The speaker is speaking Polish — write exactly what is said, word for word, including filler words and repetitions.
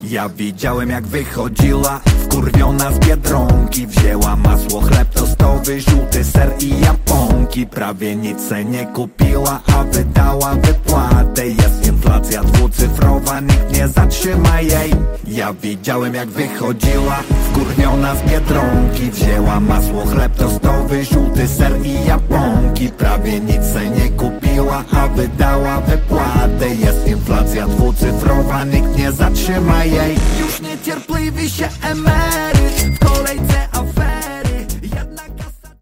Ja widziałem jak wychodziła wkurwiona z Biedronki. Wzięła masło, chleb tostowy, żółty ser i japonki. Prawie nic se nie kupiła, a wydała wypłatę. Jest inflacja dwucyfrowa, nikt nie zatrzyma jej. Ja widziałem jak wychodziła wkurwiona z Biedronki. Wzięła masło, chleb tostowy, żółty ser i japonki. Prawie nic se nie kupiła, a wydała wypłatę. Jest inflacja dwucyfrowa, nikt nie zatrzyma jej. Już niecierpliwi się emeryt, w kolejce afery.